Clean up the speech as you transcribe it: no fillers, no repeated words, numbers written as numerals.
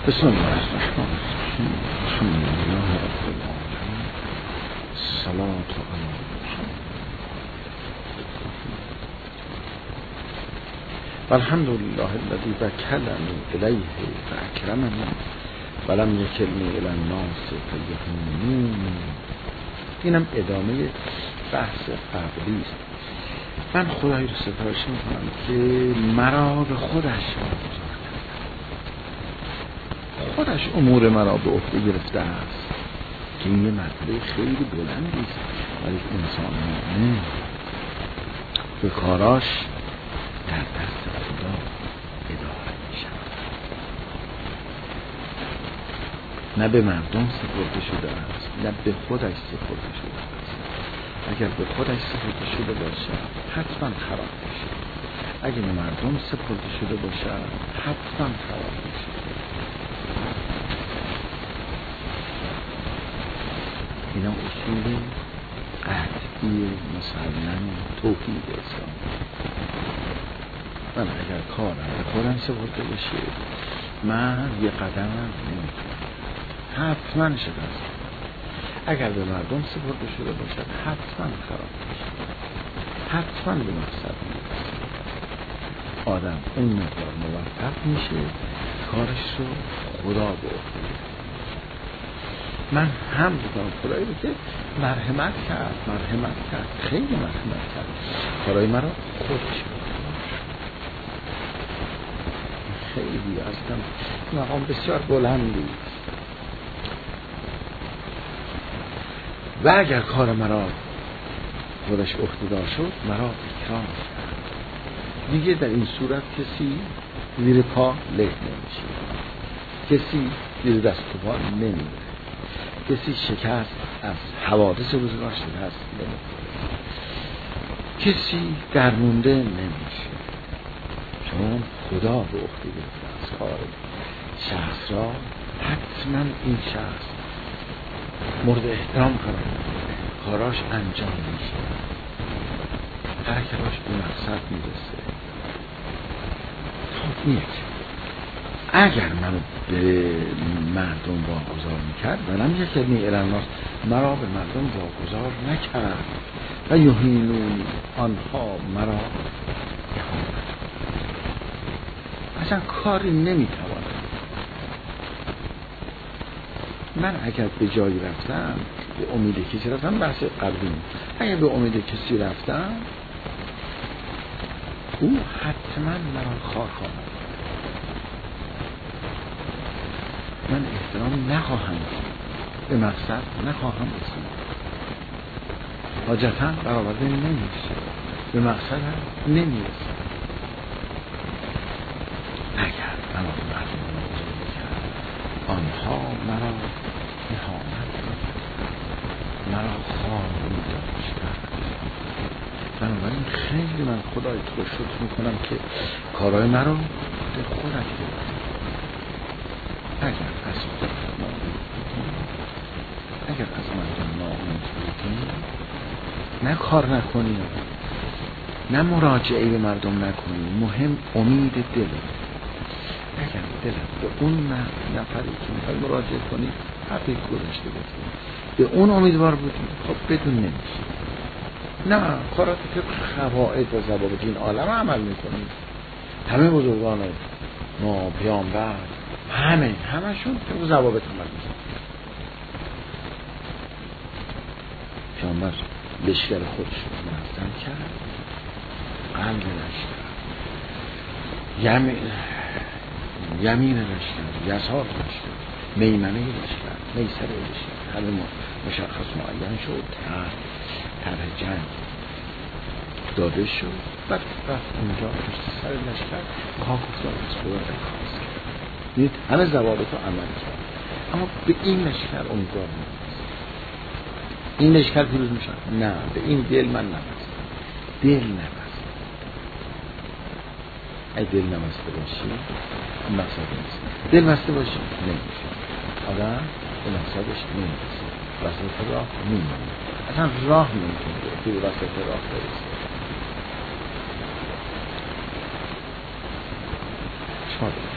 بسم الله الرحمن الرحیم. الحمد لله رب العالمین. الصلاة علی محمد. والحمد لله الذی وکلنی الیه فاکرمنی ولم یکلنی الی الناس فیهمنون. اینم ادامه بحث قبلی است. من خدای رو ستایش میکنم که مرا به خودش واگذار کرده، خودش امور مرا به عهده گرفته است که این یه مرتبه خیلی بلندی است. ولی انسان مؤمن به کاراش در دست خدا اداره می شود، نه به مردم سپرده شده است، نه به خودش سپرده شده است. اگر به خودش سپرده شده باشد حتما خراب میشه، اگر به مردم سپرده شده باشد حتما خراب میشه. اینا اصول قطعی مسلم توحید اسلام. من اگر کارم به خودم سپرده بشه من یه قدم نمیتونم، حتما شکست. اگر به مردم سپرده شده باشد حتما خراب میشه، حتما به مقصد میرسه. آدم اون مقدار موفق میشه کارش رو خدا به عهده گرفته. من هم بودم خدایی رو که مرحمت کرد، خیلی مرحمت کرد، کارای مرا خودش بکنم. خیلی اصلا مقام بسیار بلندی. و اگر کار مرا خودش عهده‌دار شد مرا اکرام کرد. دیگه در این صورت کسی زیر پا له نمیشه، کسی زیر دست و پا نمیره، کسی شکست از حوادث روزگار شکست نمیخوره، کسی درمونده نمیشه، چون خدا به عهده گرفته از کار شخص را. حتما این شخص مورد احترام قرار میگیره، کاراش انجام میشه، حرکتاش به مقصد میرسه. خب نیست. اگر منو به مردم واگذار میکرد ولم یکلنی الی الناس، مرا به مردم واگذار نکرد و یهینون، آنها مرا اهانت، اصلا کاری نمیتوانم. من اگر به جایی رفتم به امید کسی رفتم، بحث قبلی، اگر به امید کسی رفتم او حتما مرا خار خواهد. من احترام نخواهم به مقصد نخواهم رسید، حاجتا برآورده نمیشه، به مقصد هم نمیرسه. اگر مرا به مردم واگذار میکرد آنها مرا اهانت می‌کردند، مرا خوار می‌داشتند. بنابراین خیلی من خدای تو رو شکر میکنم که کارهای مرا به خودت گرفتی. اگر از خودت ناامید بودی، اگر از مردم ناامید بودی، نه کار نکنی، نه مراجعه به مردم نکنی، مهم امید دلت. اگر دلت به اون نفری که میخوای مراجعه کنی حقیق گذاشته بودی، به اون امیدوار بودی، خب بدون نمیشه. نه کارات که قواعد و ضوابط این عالم عمل میکنی. همه بزرگان ما پیامبر همشون که ضوابط عمل میکنن. پیامبر لشکر خودش رو منظم کرد، قلب لشکر، یمین لشکر، یسار لشکر، میمنه لشکر، میسر لشکر، همه مشخص معین شد. طرح جنگ داده شد، بعد رفت اونجا پشت سر لشکر کاک افتاد از خدا درخواست کرد. دید همه ضوابط رو عمل کرد، اما به این لشکر امیدوار نبست. این لشکر پیروز میشه؟ نه، به این دل من نبستم. دل نبست. اگه دل نبسته باشی این مقصد نیست. دل بسته باشی نمیشه، آدم به مقصدش نمیرسه، وسط راه میمونه، اصلا راه نمیتونه توی وسط راه برسه. شما